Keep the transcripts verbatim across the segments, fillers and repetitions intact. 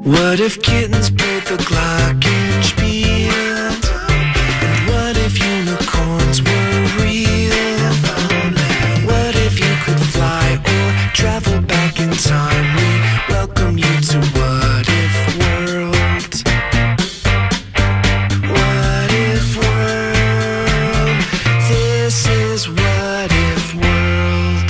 What if kittens played the glockenspiel? And what if unicorns were real? What if you could fly or travel back in time? We welcome you to What If World. What If World? This is What If World.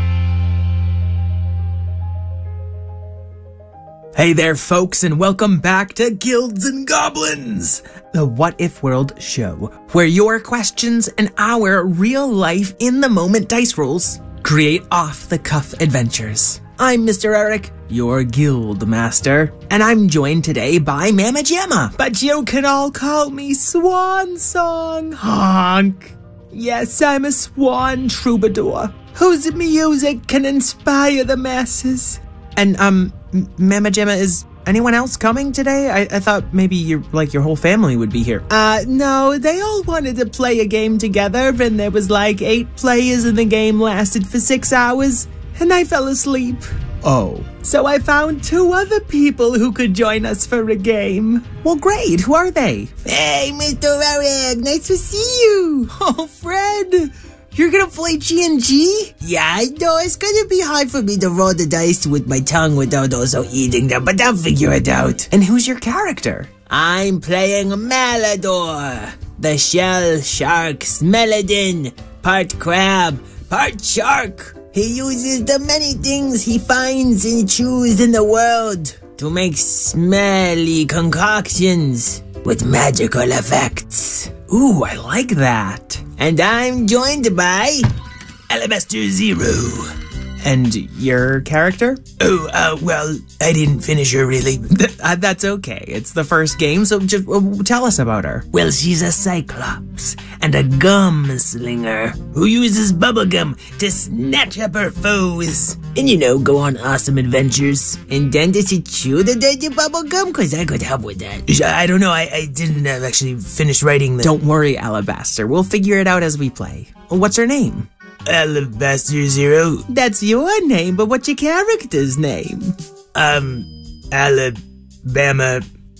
Hey there, folks, and welcome back to Guilds and Goblins, the What If World show, where your questions and our real-life, in-the-moment dice rolls create off-the-cuff adventures. I'm Mister Eric, your guild master, and I'm joined today by Mama Gemma, but you can all call me Swan Song Honk. Yes, I'm a swan troubadour whose music can inspire the masses. And, um, Mama Gemma, is anyone else coming today? I, I thought maybe your like your whole family would be here. Uh, no, they all wanted to play a game together, and there was like eight players, and the game lasted for six hours, and I fell asleep. Oh. So I found two other people who could join us for a game. Well, great. Who are they? Hey, Mister Eric, nice to see you. Oh, Fred. You're gonna play G and G? Yeah, I know, it's gonna be hard for me to roll the dice with my tongue without also eating them, but I'll figure it out. And who's your character? I'm playing Malador, the shell shark Smeladin, part crab, part shark. He uses the many things he finds and chews in the world to make smelly concoctions with magical effects. Ooh, I like that. And I'm joined by Alabaster Zero. And your character? Oh, uh, well, I didn't finish her, really. uh, that's okay. It's the first game, so just uh, tell us about her. Well, she's a cyclops and a gum slinger who uses bubblegum to snatch up her foes. And, you know, go on awesome adventures. And then does she chew the dirty bubblegum? Because I could help with that. I don't know. I, I didn't uh, actually finish writing the... Don't worry, Alabaster. We'll figure it out as we play. What's her name? Alabaster Zero. That's your name, but what's your character's name? Um, Alabama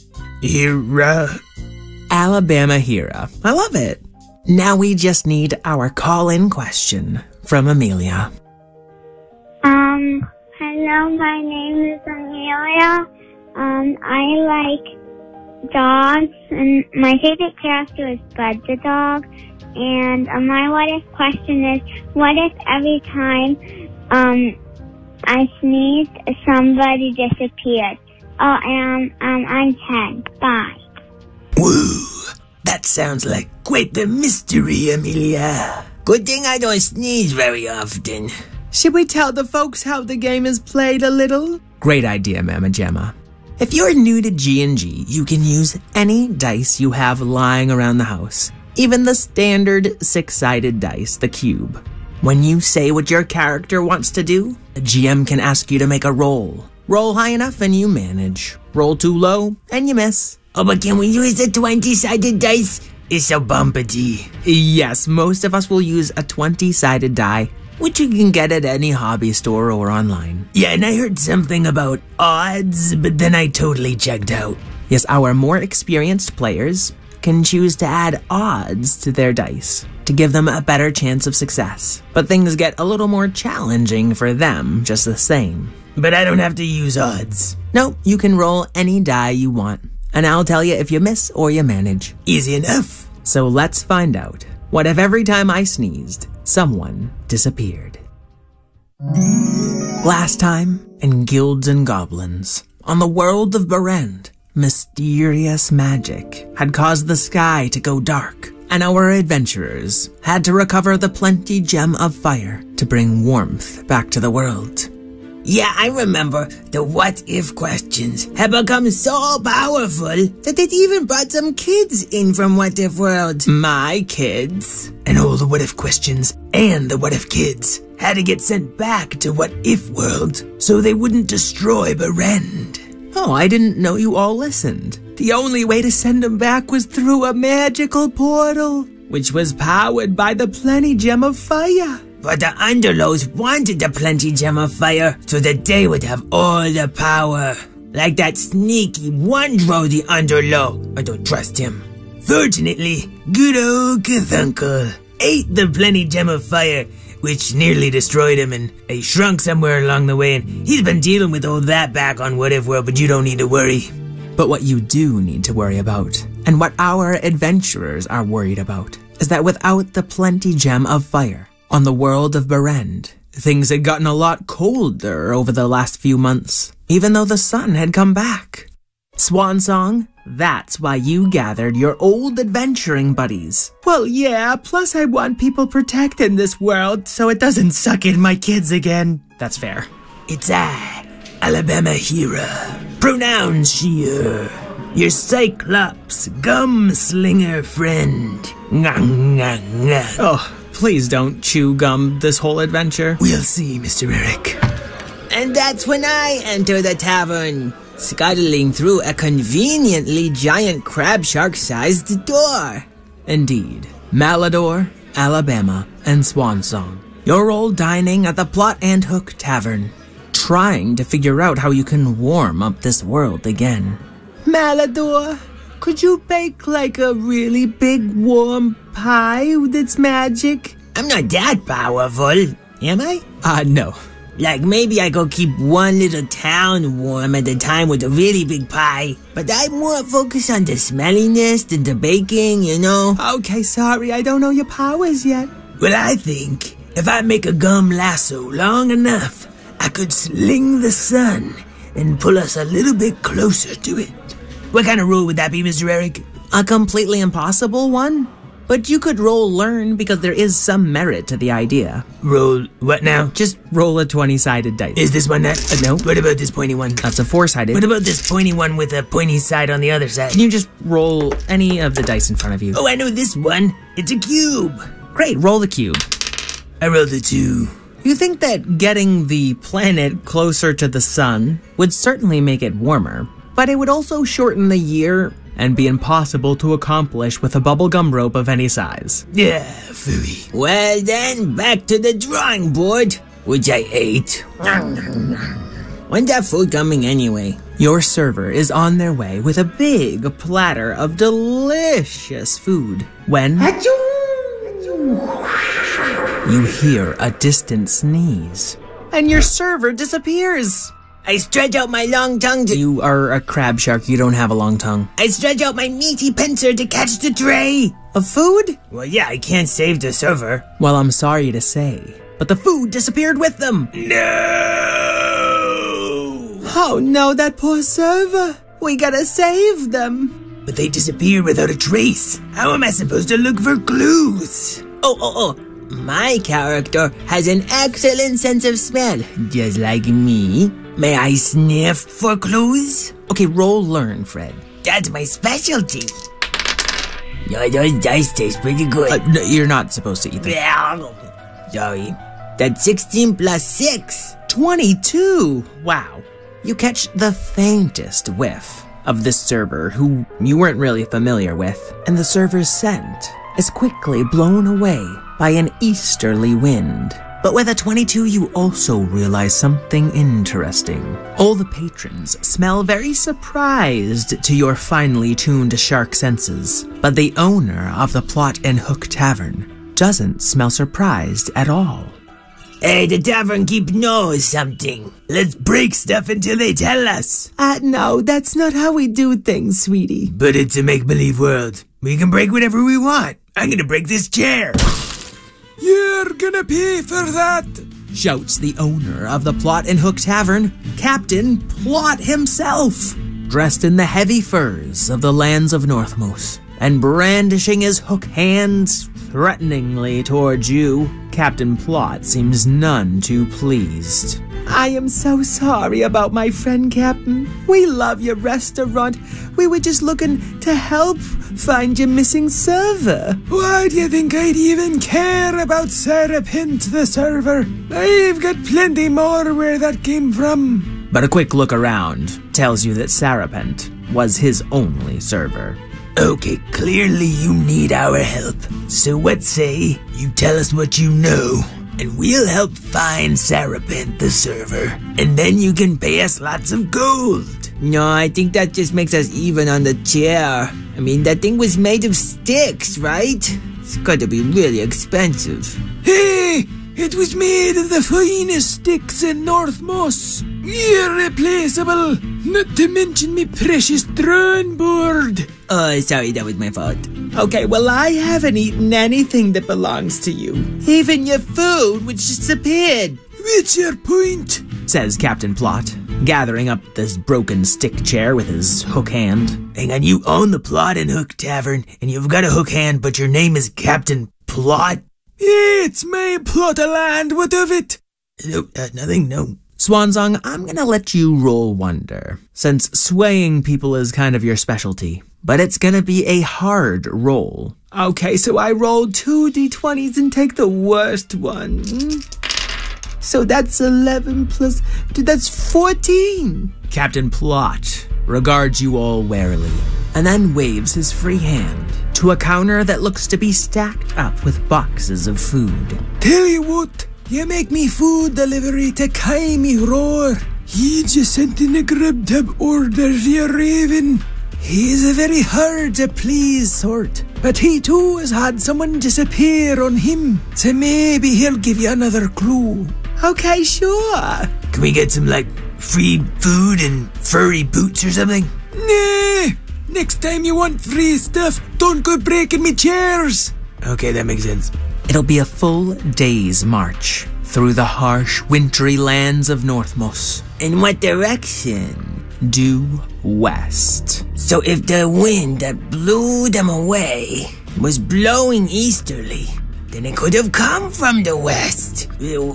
Hera. Alabama Hera. I love it. Now we just need our call-in question from Amelia. Um, hello, my name is Amelia. Um, I like dogs, and my favorite character is Bud the dog. And uh, my what if question is, what if every time um I sneezed, somebody disappeared? Oh, and um, I'm ten. Bye. Woo! That sounds like quite the mystery, Amelia. Good thing I don't sneeze very often. Should we tell the folks how the game is played a little? Great idea, Mama Gemma. If you're new to G and G, you can use any dice you have lying around the house. Even the standard six-sided dice, the cube. When you say what your character wants to do, a G M can ask you to make a roll. Roll high enough and you manage. Roll too low and you miss. Oh, but can we use the twenty-sided dice? It's so bumpity. Yes, most of us will use a twenty-sided die, which you can get at any hobby store or online. Yeah, and I heard something about odds, but then I totally checked out. Yes, our more experienced players can choose to add odds to their dice to give them a better chance of success. But things get a little more challenging for them just the same. But I don't have to use odds. No, you can roll any die you want, and I'll tell you if you miss or you manage. Easy enough. So let's find out. What if every time I sneezed, someone disappeared? Last time in Guilds and Goblins, on the world of Berend, mysterious magic had caused the sky to go dark, and our adventurers had to recover the plenty gem of fire to bring warmth back to the world. Yeah, I remember the what-if questions had become so powerful that it even brought some kids in from What If World. My kids. And all the what-if questions and the what-if kids had to get sent back to What If World so they wouldn't destroy Berend. Oh, I didn't know you all listened. The only way to send them back was through a magical portal, which was powered by the Plenty Gem of Fire. But the Underlows wanted the Plenty Gem of Fire so that they would have all the power. Like that sneaky Wondro the Underlow. I don't trust him. Fortunately, good old Cthulhu ate the plenty gem of fire, which nearly destroyed him, and he shrunk somewhere along the way, and he's been dealing with all that back on What If World, but you don't need to worry. But what you do need to worry about, and what our adventurers are worried about, is that without the plenty gem of fire on the world of Berend, things had gotten a lot colder over the last few months, even though the sun had come back. Swan Song, that's why you gathered your old adventuring buddies. Well, yeah, plus I want people protected in this world so it doesn't suck in my kids again. That's fair. It's I, Alabama Hera. Pronouns she, her. Your Cyclops gum-slinger friend. Ngang, ngang, ngang. Oh, please don't chew gum this whole adventure. We'll see, Mister Eric. And that's when I enter the tavern, scuttling through a conveniently giant crab shark-sized door. Indeed. Malador, Alabama, and Swan Song. You're all dining at the Plot and Hook Tavern, trying to figure out how you can warm up this world again. Malador, could you bake like a really big warm pie with its magic? I'm not that powerful, am I? Uh, no. Like maybe I go keep one little town warm at a time with a really big pie, but I'm more focused on the smelliness than the baking, you know? Okay, sorry, I don't know your powers yet. Well, I think if I make a gum lasso long enough, I could sling the sun and pull us a little bit closer to it. What kind of rule would that be, Mister Eric? A completely impossible one? But you could roll learn because there is some merit to the idea. Roll what now? Just roll a twenty-sided dice. Is this one that? Uh, no. What about this pointy one? That's a four-sided. What about this pointy one with a pointy side on the other side? Can you just roll any of the dice in front of you? Oh, I know this one. It's a cube. Great, roll the cube. I rolled a two. You think that getting the planet closer to the sun would certainly make it warmer, but it would also shorten the year and be impossible to accomplish with a bubblegum rope of any size. Yeah, phooey. Well then, back to the drawing board, which I ate. When's that food coming anyway? Your server is on their way with a big platter of delicious food when you hear a distant sneeze, and your server disappears. I stretch out my long tongue to— You are a crab shark, you don't have a long tongue. I stretch out my meaty pincer to catch the tray. Of food? Well, yeah, I can't save the server. Well, I'm sorry to say, but the food disappeared with them. No! Oh no, that poor server. We gotta save them. But they disappeared without a trace. How am I supposed to look for clues? Oh, oh, oh. My character has an excellent sense of smell, just like me. May I sniff for clues? Okay, roll learn, Fred. That's my specialty. No, those dice taste pretty good. Uh, no, you're not supposed to eat them. Sorry. That's sixteen plus six. twenty-two! Wow. You catch the faintest whiff of this server who you weren't really familiar with, and the server's scent is quickly blown away by an easterly wind. But with a twenty-two, you also realize something interesting. All the patrons smell very surprised to your finely tuned shark senses, but the owner of the Plot and Hook Tavern doesn't smell surprised at all. Hey, the tavern keep knows something. Let's break stuff until they tell us. Uh, no, that's not how we do things, sweetie. But it's a make-believe world. We can break whatever we want. I'm gonna break this chair. You're gonna pay for that, shouts the owner of the Plot and Hook Tavern, Captain Plot himself, dressed in the heavy furs of the lands of Northmost, and brandishing his hook hands threateningly towards you. Captain Plot seems none too pleased. I am so sorry about my friend, Captain. We love your restaurant. We were just looking to help find your missing server. Why do you think I'd even care about Sarah Pint, the server? I've got plenty more where that came from. But a quick look around tells you that Sarapent was his only server. Okay, clearly you need our help. So what say you tell us what you know, and we'll help find Sarapent the server, and then you can pay us lots of gold. No, I think that just makes us even on the chair. I mean, that thing was made of sticks, right? It's got to be really expensive. Hey, it was made of the finest sticks in North Moss. Irreplaceable. Not to mention me precious drawing board. Oh, sorry, that was my fault. Okay, well, I haven't eaten anything that belongs to you. Even your food, which disappeared. What's your point? Says Captain Plot, gathering up this broken stick chair with his hook hand. Hang on, you own the Plot and Hook Tavern, and you've got a hook hand, but your name is Captain Plot? It's my plot of land, what of it? No, uh, nothing, no. Swansong, I'm gonna let you roll wonder, since swaying people is kind of your specialty. But it's gonna be a hard roll. Okay, so I roll two d twenties and take the worst one. So that's eleven plus... Dude, that's fourteen. Captain Plot regards you all warily, and then waves his free hand to a counter that looks to be stacked up with boxes of food. Tell you what, you make me food delivery to Kaimi Roar. He just sent in a grub tub order via Raven. He's a very hard to please sort, but he too has had someone disappear on him, so maybe he'll give you another clue. Okay, sure. Can we get some, like, free food and furry boots or something? Nah, next time you want free stuff, don't go breaking me chairs. Okay, that makes sense. It'll be a full day's march through the harsh, wintry lands of Northmoss. In what direction? Due west. So if the wind that blew them away was blowing easterly, then it could have come from the west.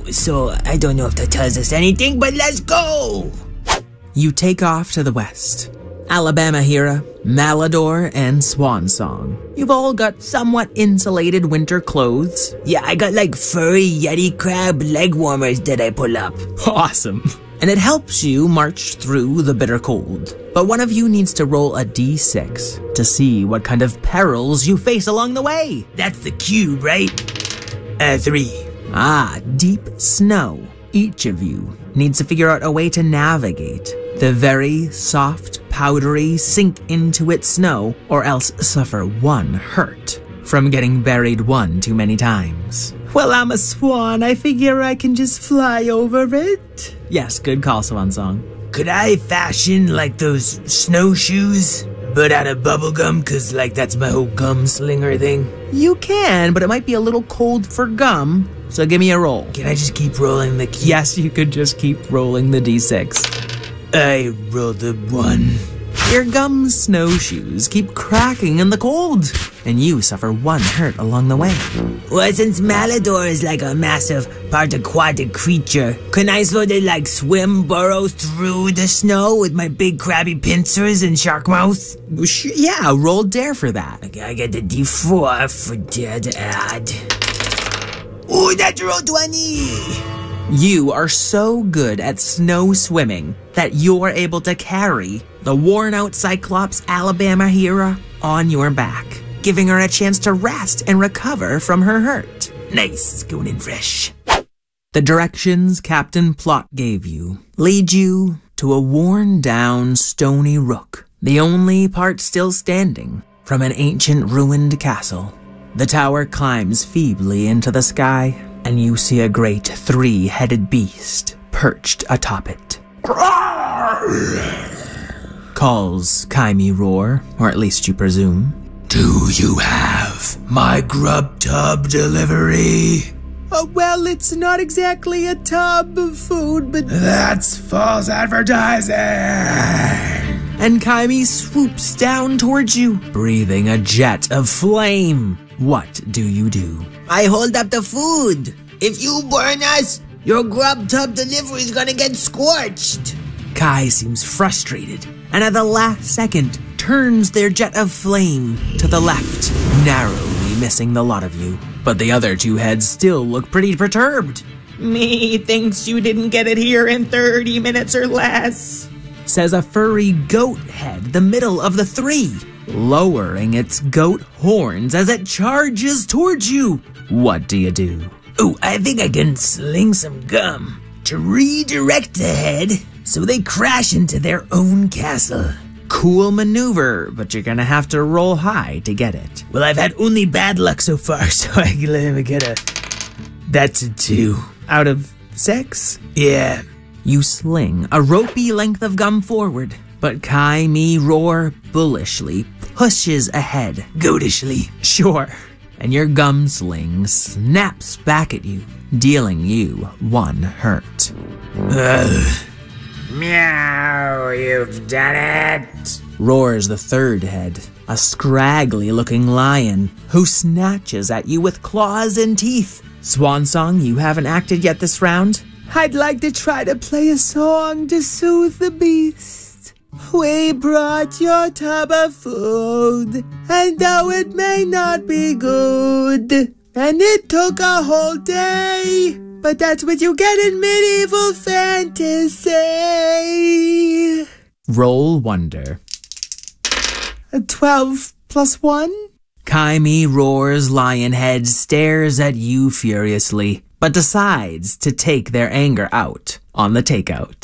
So I don't know if that tells us anything, but let's go! You take off to the west. Alabama Hera, Malador, and Swansong. You've all got somewhat insulated winter clothes. Yeah, I got like furry Yeti crab leg warmers that I pull up. Awesome. And it helps you march through the bitter cold. But one of you needs to roll a d six to see what kind of perils you face along the way. That's the cube, right? Uh, three. Ah, deep snow. Each of you needs to figure out a way to navigate the very soft, powdery, sink into it snow, or else suffer one hurt from getting buried one too many times. Well, I'm a swan. I figure I can just fly over it. Yes, good call, Swansong. Could I fashion, like, those snowshoes, but out of bubblegum? Cause, like, that's my whole gum slinger thing. You can, but it might be a little cold for gum, so give me a roll. Can I just keep rolling the key? Yes, you could just keep rolling the d six. I rolled a one. Your gum snowshoes keep cracking in the cold, and you suffer one hurt along the way. Well, since Malador is like a massive part aquatic creature, can I sort of like swim, burrow through the snow with my big crabby pincers and shark mouth? Yeah, roll dare for that. Okay, I get the d four for dare to add. Ooh, natural twenty! You are so good at snow swimming that you're able to carry the worn-out Cyclops Alabama Hera on your back, giving her a chance to rest and recover from her hurt. Nice, going in fresh. The directions Captain Plot gave you lead you to a worn-down stony rook, the only part still standing from an ancient ruined castle. The tower climbs feebly into the sky, and you see a great three-headed beast perched atop it. Calls Kaimi Roar, or at least you presume. Do you have my grub tub delivery? Oh, well, it's not exactly a tub of food, but... That's false advertising! And Kaimi swoops down towards you, breathing a jet of flame. What do you do? I hold up the food. If you burn us, your grub tub delivery is gonna get scorched. Kai seems frustrated, and at the last second, turns their jet of flame to the left, narrowly missing the lot of you. But the other two heads still look pretty perturbed. Me thinks you didn't get it here in thirty minutes or less, says a furry goat head, the middle of the three, lowering its goat horns as it charges towards you. What do you do? Ooh, I think I can sling some gum to redirect the head so they crash into their own castle. Cool maneuver, but you're gonna have to roll high to get it. Well, I've had only bad luck so far, so I can let me get a... That's a two. Out of six? Yeah. You sling a ropey length of gum forward, but Kai Me Roar bullishly pushes ahead. Goatishly. Sure. And your gum sling snaps back at you, dealing you one hurt. Ugh. Meow, you've done it. Roars the third head, a scraggly-looking lion who snatches at you with claws and teeth. Swan song, you haven't acted yet this round? I'd like to try to play a song to soothe the beast. We brought your tub of food, and though it may not be good, and it took a whole day, but that's what you get in medieval fantasy. Roll Wonder. A twelve plus one? Kai Me Roar's lion head stares at you furiously, but decides to take their anger out on the takeout.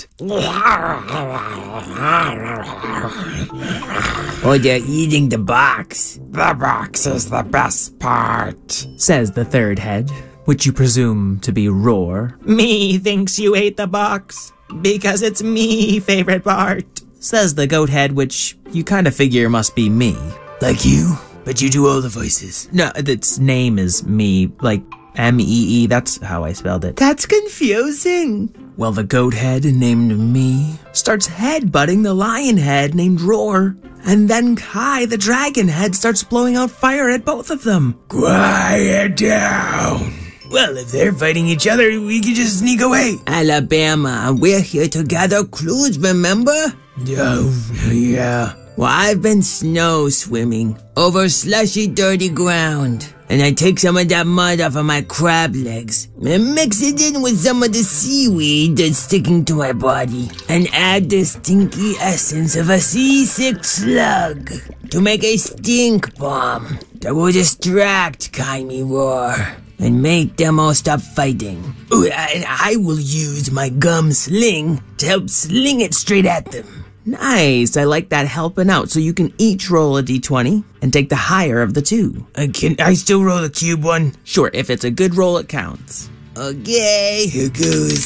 Oh, they're eating the box. The box is the best part, says the third head, which you presume to be Roar. Me thinks you ate the box because it's me favorite part, says the goat head, which you kind of figure must be me. Like you, but you do all the voices. No, its name is me, like M E E, that's how I spelled it. That's confusing. Well, the goat head named Me starts headbutting the lion head named Roar, and then Kai, the dragon head, starts blowing out fire at both of them. Quiet down. Well, if they're fighting each other, we can just sneak away. Alabama, we're here to gather clues, remember? Oh, yeah. Well, I've been snow swimming over slushy, dirty ground. And I take some of that mud off of my crab legs and mix it in with some of the seaweed that's sticking to my body and add the stinky essence of a seasick slug to make a stink bomb that will distract Kai Me Roar and make them all stop fighting. Ooh, and I will use my gum sling to help sling it straight at them. Nice, I like that helping out, so you can each roll a d twenty and take the higher of the two. Uh, can I still roll the cube one? Sure, if it's a good roll, it counts. Okay, here goes.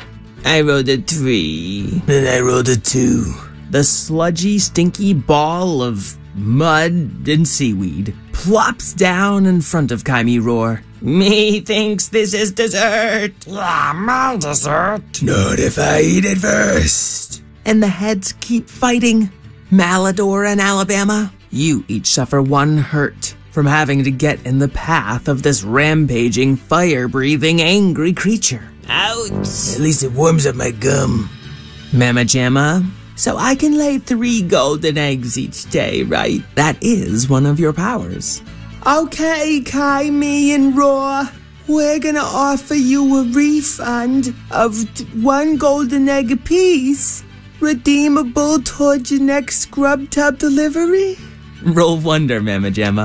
I rolled a three. Then I rolled a two. The sludgy, stinky ball of mud and seaweed plops down in front of Kai Me Roar. Me thinks this is dessert. Yeah, my dessert. Not if I eat it first. And the heads keep fighting. Malador and Alabama, you each suffer one hurt from having to get in the path of this rampaging, fire-breathing, angry creature. Ouch! At least it warms up my gum. Mamma Jamma, so I can lay three golden eggs each day, right? That is one of your powers. Okay, Kai, Me, and Roar. We're gonna offer you a refund of one golden egg apiece, redeemable towards your next scrub tub delivery. Roll Wonder, Mamma Jamma.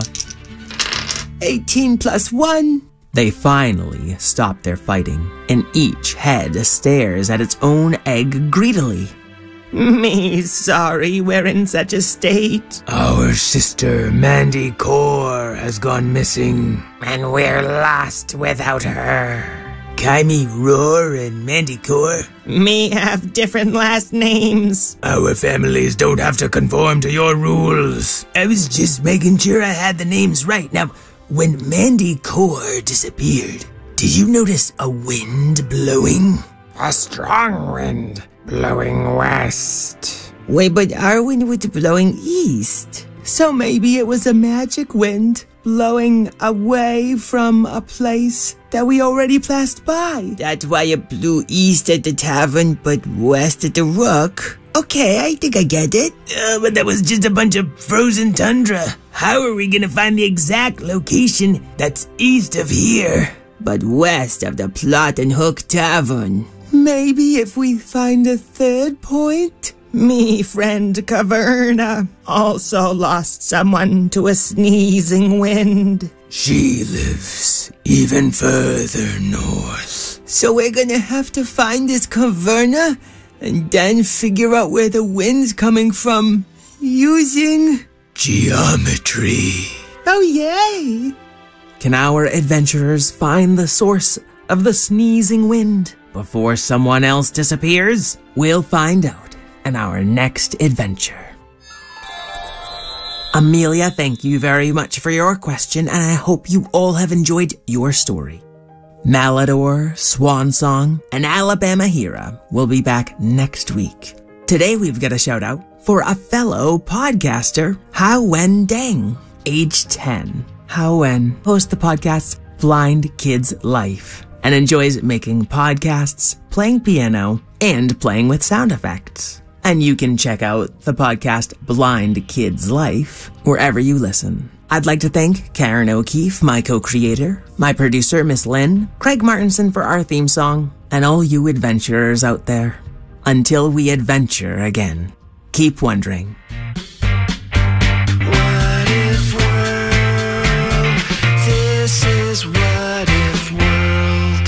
eighteen plus one. They finally stop their fighting, and each head stares at its own egg greedily. Me sorry we're in such a state. Our sister Mandy Core has gone missing, and we're lost without her. Kai Me Roar and Mandy Core? Me have different last names. Our families don't have to conform to your rules. I was just making sure I had the names right. Now, when Mandy Core disappeared, did you notice a wind blowing? A strong wind blowing west. Wait, but our wind was blowing east. So maybe it was a magic wind blowing away from a place that we already passed by. That's why it blew east at the tavern, but west at the Rook. Okay, I think I get it. Uh, but that was just a bunch of frozen tundra. How are we gonna find the exact location that's east of here, but west of the Plot and Hook Tavern? Maybe if we find a third point? Me friend Caverna also lost someone to a sneezing wind. She lives even further north. So we're gonna have to find this Caverna and then figure out where the wind's coming from using geometry. Oh, yay! Can our adventurers find the source of the sneezing wind before someone else disappears? We'll find out in our next adventure. Amelia, thank you very much for your question, and I hope you all have enjoyed your story. Malador, Swan Song, and Alabama Hero will be back next week. Today we've got a shout out for a fellow podcaster, Hao Wen Deng, age ten. Hao Wen hosts the podcast Blind Kids Life and enjoys making podcasts, playing piano, and playing with sound effects. And you can check out the podcast Blind Kids Life wherever you listen. I'd like to thank Karen O'Keefe, my co-creator, my producer, Miss Lynn, Craig Martinson for our theme song, and all you adventurers out there. Until we adventure again, keep wondering. What if world? This is What If World.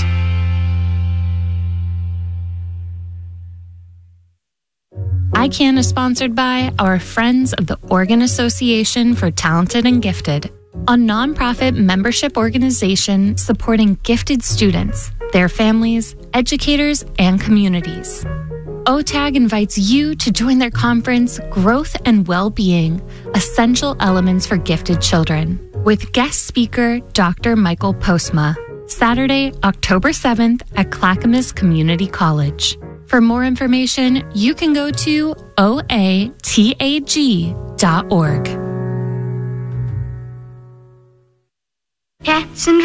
I CAN is sponsored by our friends of the Oregon Association for Talented and Gifted, a nonprofit membership organization supporting gifted students, their families, educators, and communities. O T A G invites you to join their conference, Growth and Well-Being, Essential Elements for Gifted Children, with guest speaker Doctor Michael Postma, Saturday, October seventh at Clackamas Community College. For more information, you can go to O A T A G dot org. Cats and